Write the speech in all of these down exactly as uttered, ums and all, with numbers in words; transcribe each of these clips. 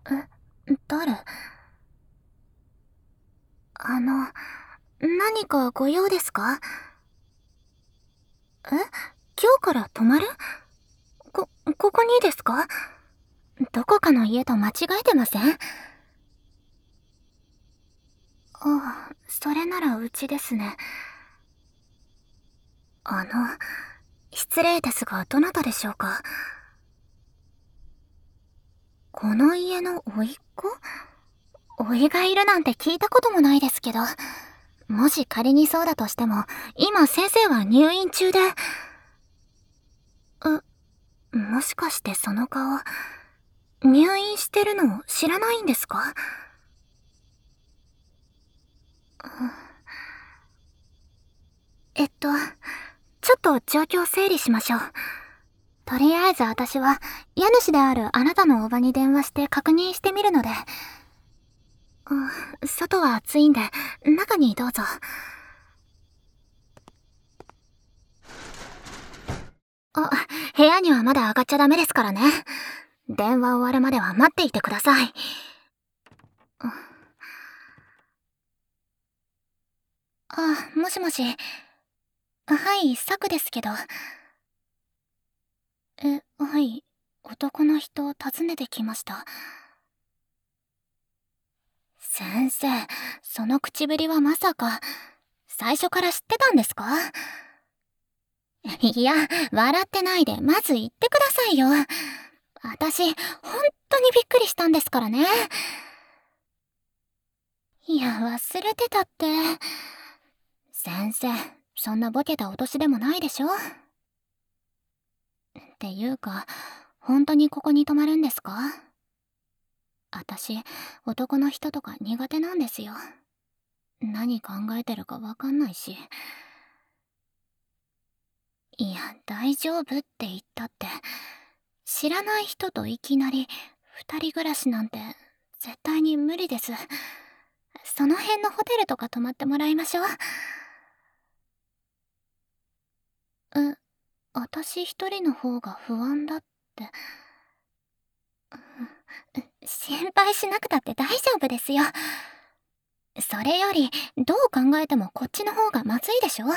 え、誰？あの、何かご用ですか？え？今日から泊まる？こ、ここにですか？どこかの家と間違えてません？ああ、それならうちですね。あの、失礼ですが、どなたでしょうか？この家の甥っ子？甥がいるなんて聞いたこともないですけど、もし仮にそうだとしても、今先生は入院中で。え、もしかしてその顔、入院してるの知らないんですか？えっと、ちょっと状況整理しましょう。とりあえず私は、家主であるあなたのおばに電話して確認してみるので。うん、外は暑いんで、中にどうぞ。あ、部屋にはまだ上がっちゃダメですからね。電話終わるまでは待っていてください。あ、もしもし。はい、サクですけど。え、はい。男の人訪ねてきました。先生、その口ぶりはまさか、最初から知ってたんですか？いや、笑ってないで、まず言ってくださいよ。私、本当にびっくりしたんですからね。いや、忘れてたって。先生、そんなボケたお年でもないでしょ？っていうか、本当にここに泊まるんですか？私、男の人とか苦手なんですよ。何考えてるかわかんないし。いや、大丈夫って言ったって、知らない人といきなり二人暮らしなんて絶対に無理です。その辺のホテルとか泊まってもらいましょう。え、私一人の方が不安だって。心配しなくたって大丈夫ですよ。それより、どう考えてもこっちの方がまずいでしょ？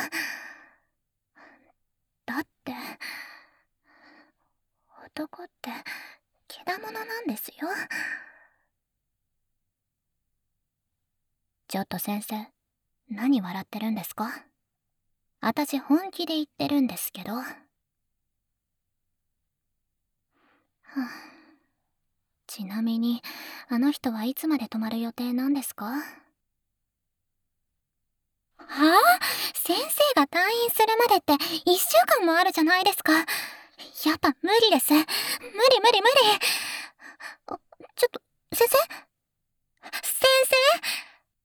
だって、男って、けだものなんですよ。ちょっと先生、何笑ってるんですか？私本気で言ってるんですけど。はあ、ちなみに、あの人はいつまで泊まる予定なんですか？はあ？先生が退院するまでって一週間もあるじゃないですか。やっぱ無理です。無理無理無理。あ、ちょっと、先生？先生？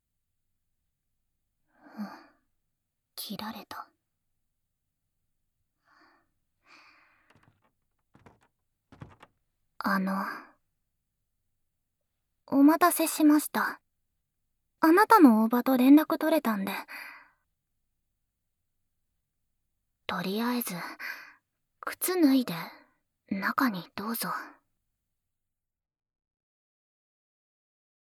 うん、切られた。あの、お待たせしました。あなたの大場と連絡取れたんで。とりあえず、靴脱いで、中にどうぞ。